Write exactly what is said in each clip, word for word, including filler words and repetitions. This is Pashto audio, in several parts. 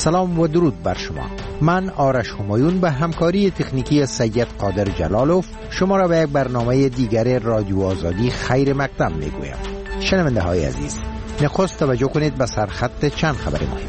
سلام و درود بر شما. من آرش همایون به همکاری تکنیکی سید قادر جلالوف شما را به یک برنامه دیگر رادیو آزادی خیر مقدم می گویم. شنونده های عزیز، نخست توجه کنید به سرخط چند خبر مهم.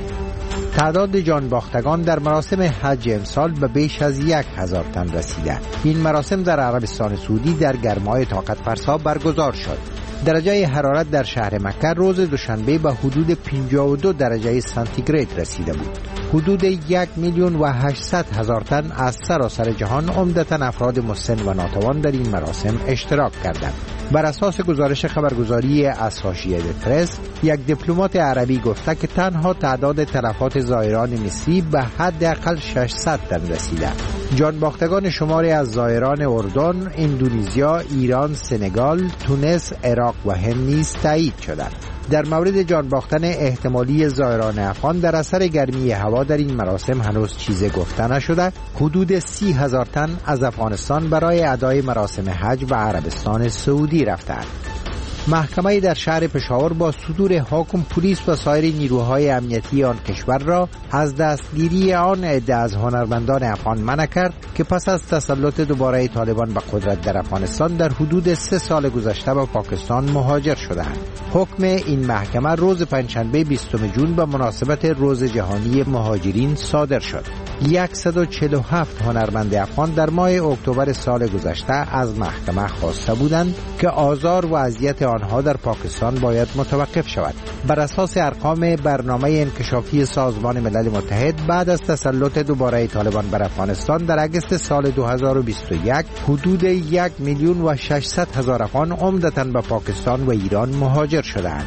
تعداد جانباختگان در مراسم حج امسال به بیش از یک هزار تن رسیده. این مراسم در عربستان سعودی در گرمای طاقت فرسا برگزار شد. درجه حرارت در شهر مکه روز دوشنبه به حدود پنجاه و دو درجه سانتیگراد رسیده بود. حدود یک میلیون و هشتصد هزار تن از سراسر جهان، عمدتاً افراد مسن و ناتوان، در این مراسم اشتراک کردند. بر اساس گزارش خبرگزاری اسوشییتد پرس، یک دیپلمات عربی گفته که تنها تعداد تلفات زائران مصری به حداقل ششصد تن رسیده. جانباختگان شماری از زائران اردن، اندونزیا، ایران، سنگال، تونس، عراق و هند نیز تایید شدند. در مورد جانباختن احتمالی زائران افغان در اثر گرمی هوا در این مراسم هنوز چیزی گفته نشده. حدود سی هزار تن از افغانستان برای ادای مراسم حج به عربستان سعودی رفتند. محکمه در شهر پشاور با صدور حکم پلیس و سایر نیروهای امنیتی آن کشور را از دستگیری آن عده از هنرمندان افغان منع کرد که پس از تسلط دوباره طالبان به قدرت در افغانستان در حدود سه سال گذشته به پاکستان مهاجر شدند. حکم این محکمه روز پنجشنبه بیستم ژوئن به مناسبت روز جهانی مهاجرین صادر شد. صد و چهل و هفت هنرمند افغان در ماه اکتبر سال گذشته از محکمه خواسته بودند که آزار و اذیت آنها در پاکستان باید متوقف شود. بر اساس ارقام برنامه انکشافی سازمان ملل متحد، بعد از تسلط دوباره طالبان بر افغانستان در اگست سال دو هزار و بیست و یک، حدود یک میلیون و ششصد هزار افغان عمدتاً به پاکستان و ایران مهاجر شدند.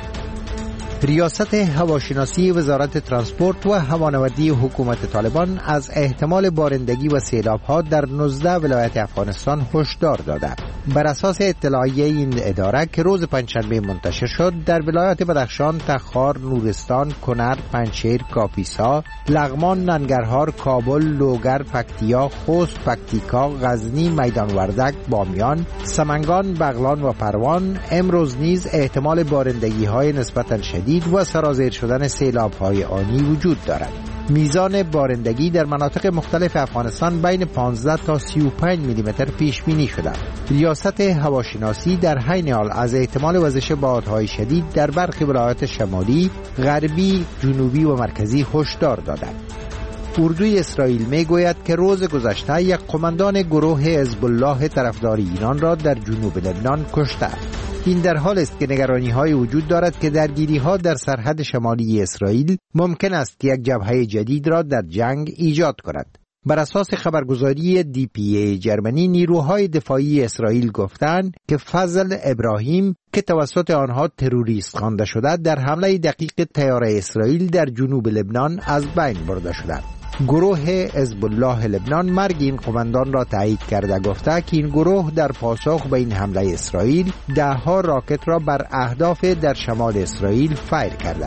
ریاست هواشناسی وزارت ترانسپورت و هوانوردی حکومت طالبان از احتمال بارندگی و سیلاب‌ها در نوزده ولایت افغانستان هشدار داده. بر اساس اطلاعیه این اداره که روز پنجشنبه منتشر شد، در ولایت بدخشان، تخار، نورستان، کنر، پنجشیر، کاپیسا، لغمان، ننگرهار، کابل، لوگر، پکتیا، خوست، پکتیکا، غزنی، میدان وردک، بامیان، سمنگان، بغلان و پروان امروز نیز احتمال بارندگی‌های نسبتاً شدید و سرازیر شدن سیلاب‌های آنی وجود دارد. میزان بارندگی در مناطق مختلف افغانستان بین پانزده تا سی و پنج میلی متر پیش بینی شده. ریاست هواشناسی در حین حال از احتمال وزش بادهای شدید در برخی ولایات شمالی، غربی، جنوبی و مرکزی هشدار داده. اردوی اسرائیل می گوید که روز گذشته یک قماندان گروه حزب الله طرفدار ایران را در جنوب لبنان کشته. این در حال است که نگرانی‌های وجود دارد که درگیری‌ها در سرحد شمالی اسرائیل ممکن است که یک جبهه جدید را در جنگ ایجاد کند. بر اساس خبرگزاری دی پی ای جرمنی، نیروهای دفاعی اسرائیل گفتند که فضل ابراهیم که توسط آنها تروریست خوانده شده، در حمله دقیق طیاره اسرائیل در جنوب لبنان از بین برده شده. گروه حزب الله لبنان مرگ این قماندان را تایید کرده، گفته که این گروه در پاسخ به این حمله اسرائیل ده ها راکت را بر اهداف در شمال اسرائیل فایر کرده.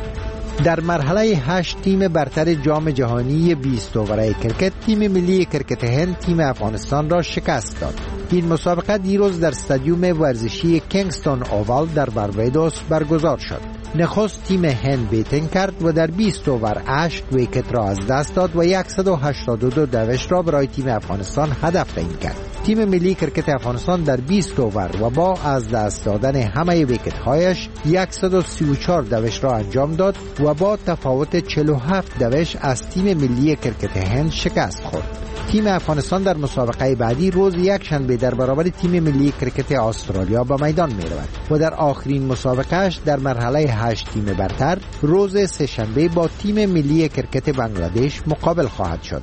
در مرحله هشت تیم برتر جام جهانی بیست اووره کرکت، تیم ملی کرکت هند تیم افغانستان را شکست داد. این مسابقه دیروز در استادیوم ورزشی کینگستون اووال در باربادوس برگزار شد. نخست تیم هند بیتینگ کرد و در بیست اوور هشت ویکت را از دست داد و صد و هشتاد و دو دوش را برای تیم افغانستان هدف تعیین کرد. تیم ملی کرکت افغانستان در بیست اوور و با از دست دادن همه ویکت هایش صد و سی و چهار دوش را انجام داد و با تفاوت چهل و هفت دوش از تیم ملی کرکت هند شکست خورد. تیم افغانستان در مسابقه بعدی روز یک شنبه در برابر تیم ملی کرکت استرالیا به میدان می رود و در آخرین مسابقهش در مرحله هشت تیم برتر روز سه شنبه با تیم ملی کرکت بنگلادش مقابل خواهد شد.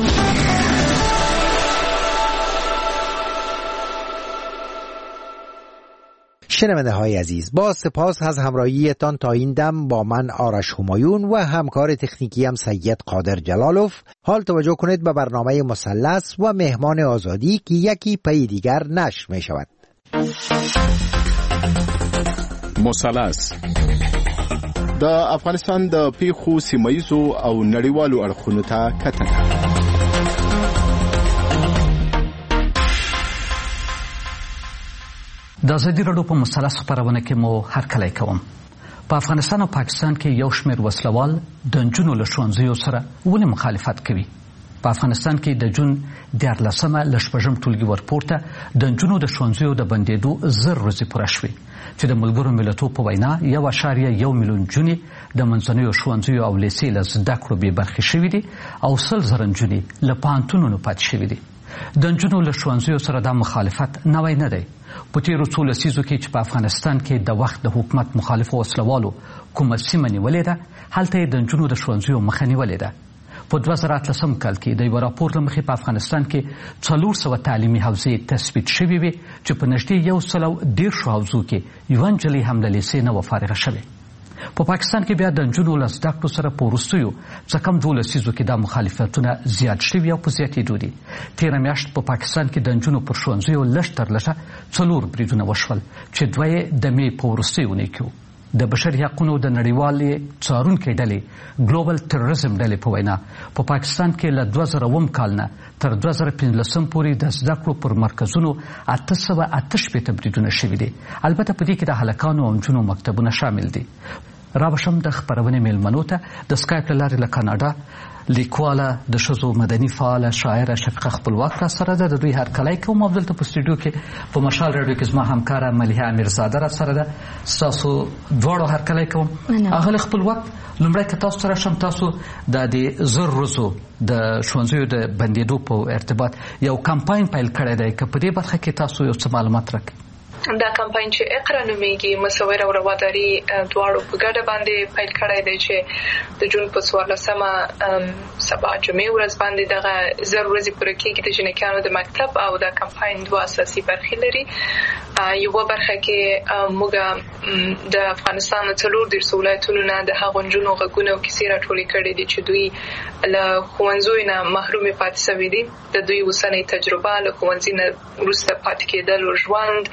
شنونده های عزیز، با سپاس از همراهیتان تا این دم با من آرش همایون و همکار تکنیکی هم سید قادر جلالوف. حال توجه کنید به برنامه مثلث و مهمان آزادی که یکی پی دیگر نشر می شود. مثلث د افغانستان د پیښو سیمایزو او نړیوالو اړخونو ته کتنه. د ازادي راډیو په مثلث خپرونه کې مو هرکلی کوم. په افغانستان او پاکستان کې یو شمېر وسلوال د نجونو له ښوونځیو سره ولې مخالفت کوي؟ په افغانستان کې د جون دیارلسمه له شپږم ټولګي ورپورته د نجونو د ښوونځیو د بندېدو زر ورځې پوره شوې چې د ملګرو ملتونو په وینا یو اعشاریه یو میلیون نجونې د منځنیو ښوونځیو او لیسې له زده کړو بې برخې شوي دي او سل زره نجونې له پوهنتونونو پاتې شوي دي. د نجونو له ښوونځیو سره دا مخالفت نوی نه دی. په تېرو څو لسیزو کې چې په افغانستان کې د وخت د حکومت مخالفو وسلوالو کومه سیمه نیولې ده، هلته یې د نجونو د ښوونځیو مخه نیولې ده. په دوه زره اتلسم کال کې د یو راپور له مخې په افغانستان کې څلور سوه تعلیمي حوزې تثبیت شوې وې چې په نږدې یو سل او دېرشو حوزو کې یوه نجلۍ هم له لیسې نه وه فارغه شوې. په پاکستان کې بیا د نجونو له زده کړو سره په وروستیو څه کم دوو لسیزو کې دا مخالفتونه زیات شوي او په زیاتېدو دي. تېره میاشت په پاکستان کې د نجونو پر ښوونځیو لږ تر لږه څلور بریدونه وشول چې دوه یې د مې په وروستیو اونۍ کې وو. د بشري حقونو د نړیوالې څارونکې ډلې ګلوبل تروریزم ډلې په وینا په پاکستان کې له دوه زره اووم کال نه تر دوه زره پنځلسم پورې د زده کړو پر مرکزونو اته سوه اته شپېته بریدونه شوي دي. البته په دې کې د هلکانو او نجونو مکتبونه شامل دي. رابشم د خپرونې میلمنو ته د سکایپ له لارې له کاناډا لیکواله د ښځو مدني فعاله شاعره شفیقه خپلواک را سره ده. د دوی هرکلی کوم او دلته په سټوډیو کې په مشال راډیو کې زما همکاره ملیحه امیرزاده را سره ده. ستاسو دواړو هرکلی کوم. اغلې خپلواک، لومړی که تاسو سره شم، تاسو د دې زر ورځو د ښوونځیو د بندېدو په ارتباط یو کمپاین پیل کړی دی، که په دې برخه کې تاسو یو څه معلومات راکړئ. دا کمپاین چې اقرا نومیږي مصور او رواداري دواړو په ګډه باندې پیل کړی دی چې د جون په څوارلسمه سبا جمعې ورځ باندې دغه زر ورځې پوره کېږي د جنکیانو د مکتب او دا کمپاین دوه اساسي برخې لري. یوه برخه کې موږ د افغانستان څلور دېرش ولایتونو نه د هغو نجونو غږونه او کیسې راټولې کړې دي چې دوی له ښوونځیو نه محرومې پاتې سوي دي. د دوی اوسنۍ تجربه له ښوونځي نه وروسته پاتې کېدل او ژوند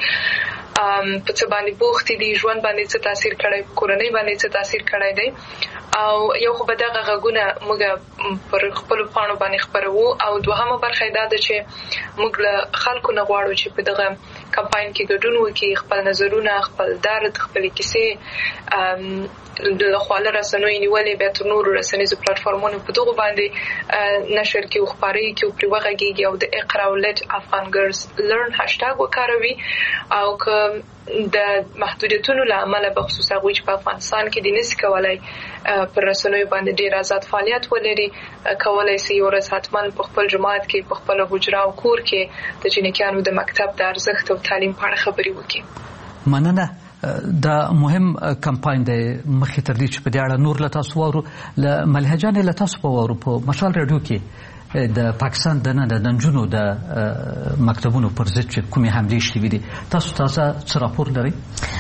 په څه باندې بوختې دي، ژوند باندې څه تاثیر کړی، کورنۍ باندې څه تاثیر کړی دی. او یو خو به دغه غږونه موږ پر خپلو پاڼو باندې خپروو او دوهمه برخه یې دا ده چې موږ له خلکو نه غواړو چې په دغه کمپاین کې ګډون وکړي، خپل نظرونه، خپل درد، خپلې کیسې د خواله رسنیو نیولې بیا تر نورو رسنیزو پلټفارمونو په دغو باندې نشر کړي او خپارې کړي او پرې وغږېږي او د اقرا او لیټ افغان ګرلز لرن هاشټاګ وکاروي. او که د محدودیتونو له امله به خصوصا هغوی چې په افغانستان کې دي نسي کولی پر رسنیو باندې ډېر آزاد فعالیت ولري، کولی سي یو ورځ حتما په خپل جماعت کې، په خپله حجره او کور کې د جنکیانو د مکتب د ارزښت او تعلیم په اړه خبرې وکړي. مننه. دا مهم کمپاین دی. مخکې تر دې چې په دې اړه نور له تاسو واورو، له ملیحه جانې له تاسو په واورو په مشال راډیو کې د پاکستان دننه د نجونو د مکتبونو پر ضد چې کومې حملې شوي دي، تاسو تازه څه راپور لرئ؟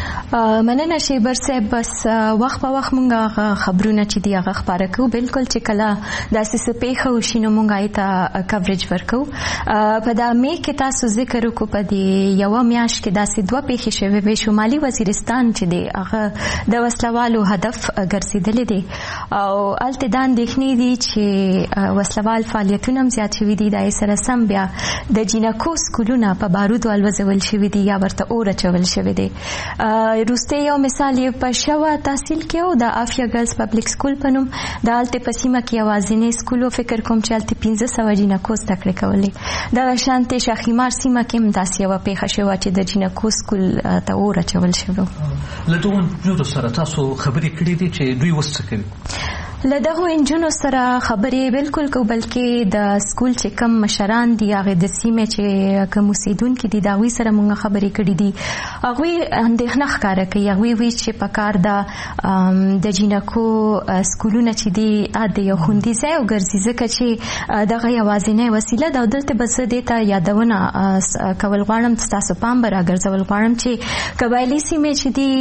مننه شیبر صاحب. بس وخت په وخت مونږ خبرونه چې دی هغه خبره کوو. بالکل چې کله داسې څه پیښه وشي نو مونږ یې ته کوریج ورکوو. په دا مې کې تاسو ذکر وکړو په دې یوه میاشت کې داسې دوه پیښې شوې وې. شمالي وزیرستان چې دی هغه د وسلوالو هدف ګرځېدلی دی او هلته دا اندېښنې دي چې وسلوال فعالیتونه هم زیات شوي دي. دا یې سره سم بیا د جینکو سکولونه په بارودو الوځول شوي دي یا ورته اور اچول شوي دي. روسته یو مثال یې په شوه تحصیل کې او د آفیا ګرلز پبلیک سکول په نوم د هلته په سیمه کې یوازینی سکول و. فکر کوم چې هلته پنځه سوه جینکو زده کړې کولې. دغه شانتې شاخیمار سیمه کې هم داسې یوه پیښه شوه چې د جینکو سکول ته اور اچول شوی. له دغو نجونو سره تاسو خبرې کړې دي چې دوی اوس څه کوي؟ له دغو انجونو سره خبرې بالکل کو، بلکې د سکول چې کم مشران دي هغې د سیمې چې کم اوسېدونکي دي د هغوی سره مونږ خبرې کړي دي. هغوی اندېښنه ښکاره کوي. هغوی وایي چې په کار ده د جینکو سکولونه چې دي د یو خوندي ځای وګرځي، ځکه چې دغه یوازینۍ وسیله ده. او دلته به زه دې ته یادونه کول غواړم، ستاسو پام به راګرځول غواړم چې قبایلي سیمې چې دي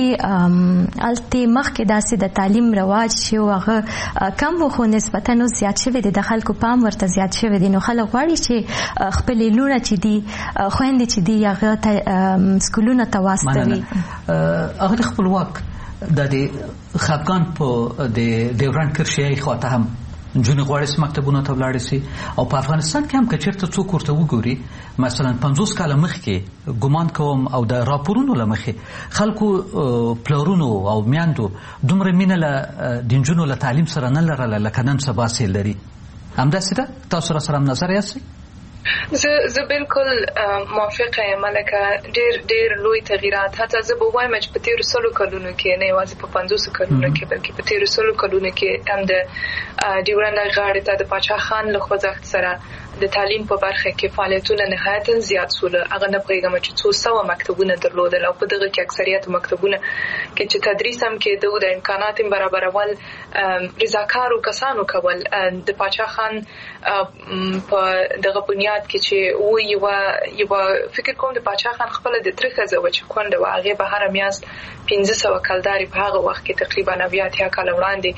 هلته مخکې داسې د تعلیم رواج چې هغه کم و خو نسبتا نو زیات شوی دی، د خلکو پام ورته زیات شوی دی. نو خلک غواړي چې خپلې لوڼه چې دي، خویندې چې دي، هغه سکولونه ته واستوي. هغه خپلواک د خفګان په د ډیورنډ کرښې خواته هم جون غواړي مکتبونو ته ولاړ شي او په افغانستان کې هم کچرته څوک ورته وګوري مثلا پنځوس کاله مخکې ګمان کوم او د راپورونو لمخې خلکو پلورونو او میاندو دومره مینه له دینجونو له تعلیم سره نه لرله لکه نن سبا سي لري. همداسې ده تاسو سره هم نظر یاست؟ زه زه بالکل موافقه یم لکه ډېر ډېر لوی تغییرات حتی زه به وایم چې په تېرو سلو کلونو کې نه یوازې په پنځوسو کلونو کې بلکې په تېرو سلو کلونو کې هم د ډیورنډ غاړې ته د پاچا خان له خوځښت سره د تعلیم په برخه کې فعالیتونه نهایتاً زیات سول. هغه نه پوهېږم چې څو سوه مکتبونه درلودل او په دغه کې اکثریت مکتبونه کې چې تدریس هم کېده د امکانات هم برابرول رضاکارو کسانو کول د پاچا خان په دغه بنیاد کې چې و یوه یوه فکر کوم د پاچا خان خپله د تره ښځه وه چې کونډه وه هغې به هره میاشت پنځه سوه کلدارې په هغه وخت کې تقریبا اویا اتیا کاله وړاندې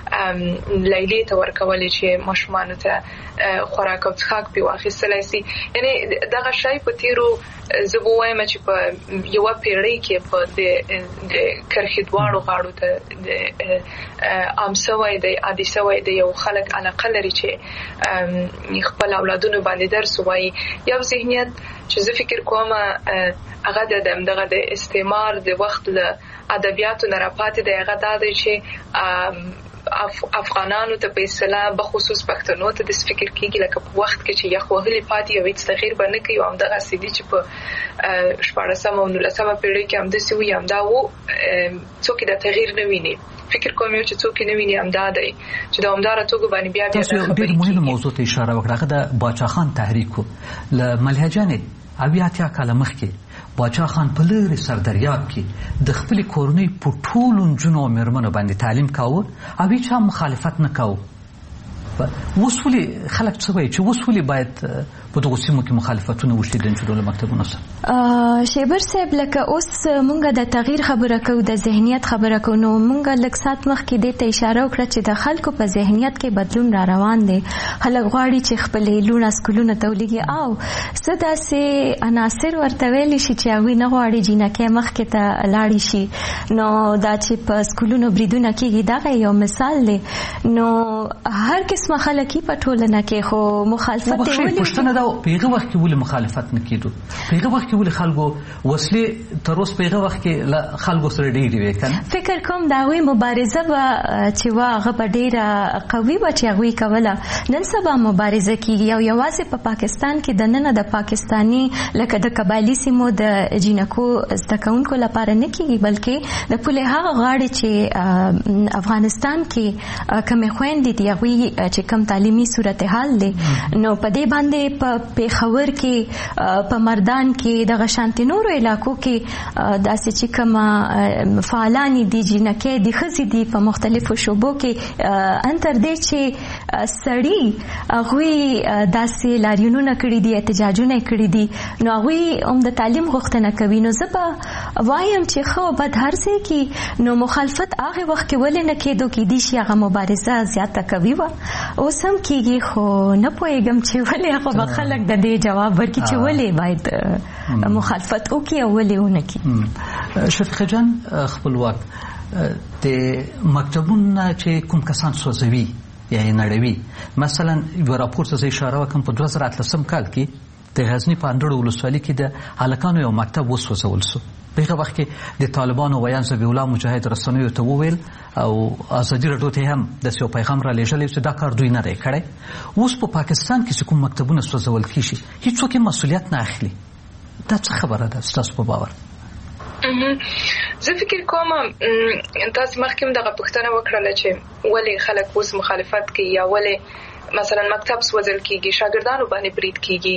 لیلې ته ورکولې چې ماشومانو ته خوراک او څښاک پرې واخیستلی سي. یعنې دغه شی په تېرو زه به ووایم چې په یوه پیړۍ کې په د کرښې دواړو غاړو ته د عام سوی دی عادي سوی دی یو خلک علاقه لري چې خپل اولادونو باندې درس ووایي. یو ذهنیت چې زه فکر کوم هغه د دغه د استعمار د وخت له ادبیاتو نه راپاتې دی هغه دا دی چې افغانانو ته په اصطلاح بخصوص پښتنو ته د فکر کېږي لکه په وخت کې چې یخ وهلي پاتې او هېڅ تغییر به نه کوي او همدغسې دي چې په شپاړسمه او نولسمه پیړۍ کې همداسې وي همدا و څوک دا تغییر نه ویني. فکر کوم یو چې څوک نه ویني همدا دی چې د همداره توګه باندې بیا بیا تاسو ډېر مهمه موضوع ته اشاره وکړه هغه د باچا خان تحریک و له ملحجانې اویا اتیا کاله مخکې باچا خان په لرې سردریاب کې د خپلې کورنۍ په ټولو نجونو او مېرمنو باندې تعلیم کاوه او هېچا مخالفت نه کاوه. اوس ولې خلک څه وایي چې اوس ولې باید په دغو سیمو کې مخالفتونه وشي د نجونو له مکتبونو سره؟ شیبر صاحب لکه اوس مونږ د تغییر خبره کوو د ذهنیت خبره کوو نو مونږ لږ ساعت مخکې دې ته اشاره وکړه چې د خلکو په ذهنیت کې بدلون را روان دی. خلک غواړي چې خپلې لوڼه سکولونو ته ولیږي او څه داسې عناصر ورته ویلی شي چې هغوی نه غواړي جینکۍ مخکې ته لاړې شي. نو دا چې په سکولونو بریدونه کېږي دغه یو مثال دی. نو هر قسمه خلک یې په ټولنه کې خو مخالفت یې ولې په هغه وخت کې ولې مخالفت نه کېدو؟ په هغه وخت کې ولې خلکو وسلې تر اوسه په هغه وخت کې له خلکو سره ډېرې وې که نه؟ فکر کوم د هغوی مبارزه به چې وه هغه به ډېره قوي وه چې هغوی کوله. نن سبا مبارزه کېږي او یوازې په پاکستان کې دننه د پاکستاني لکه د قبایلي سیمو د جینکو زده کوونکو لپاره نه کېږي بلکې د پولې هغه غاړې چې افغانستان کې کمې خویندې دي هغوی چې کم تعلیمي صورتحال دی نو په دې باندې په پیښور کې په مردان کې دغه شانتي نورو علاقو کې داسې چې کوم فعالان دي جینکۍ دي ښځې دي په مختلفو شعبو کې انتر دې چې سړي هغوی داسې لاریونونه کړي دي احتجاجونه کړي دي نو هغوی هم د تعلیم غوښتنه کوي. نو زه به وایم چې ښه بد هر ځای کې نو مخالفت هغې وخت کې ولې نه کېدو کېدی شي هغه مبارزه زیاته کوي وه اوس هم کېږي خو نه پوهېږم چې ولې هغه به خلک د دې جواب ورکړي چې ولې باید مخالفت وکړي او ولې ونه کړي. شفیقه جان خپلواک د مکتبونه چې کوم کسان سوځوي یا یې نړوي مثلا یو راپور ته زه اشاره وکړم په دوه زره اتلسم کال کې د غزني په اندړو ولسوالۍ کې د هلکانو یو مکتب وسوځول سو. په هغه وخت کې د طالبانو ویان ذبیح الله مجاهد رسنیو ته وویل او ازادي راډیو ته هم داسې یو پیغام را لېږلی چې دا کار دوی نه دی کړی. اوس په پاکستان کې چې کوم مکتبونه سوځول کېږي هېڅوک یې مسؤلیت نه اخلي. دا څه خبره ده ستاسو په باور؟ زه فکر کوم تاسو مخکې هم دغه پوښتنه وکړله چې ولې خلک اوس مخالفت کوي یا ولې مثلا مکتب سوځل کېږي شاګردانو باندې برید کېږي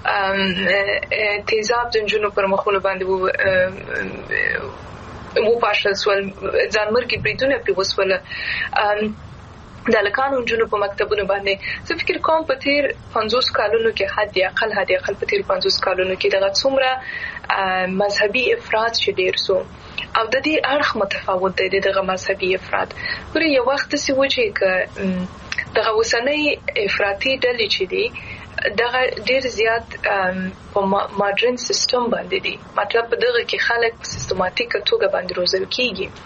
تیزاب د نجونو پر مخونو باندې وپاشل سول ځانمرګي بریدونه پرې وسوله د هلکانو نجونو په مکتبونو باندې. زه فکر کوم په تېر پنځوس کالونو کې حد اقل حد اقل په تېر پنځوس کالونو کې دغه څومره مذهبي افراط چې ډېر سو او د دې اړخ متفاوت دی دغه مذهبي افراط. ګورئ یو وخت داسې و چې که دغه اوسنۍ افراطي ډلې چې دي دغه ډېر زیات په ماډرن سیستم باندې دي مطلب په دغه کې خلک په سیستماتیکه توګه باندې روزل کېږي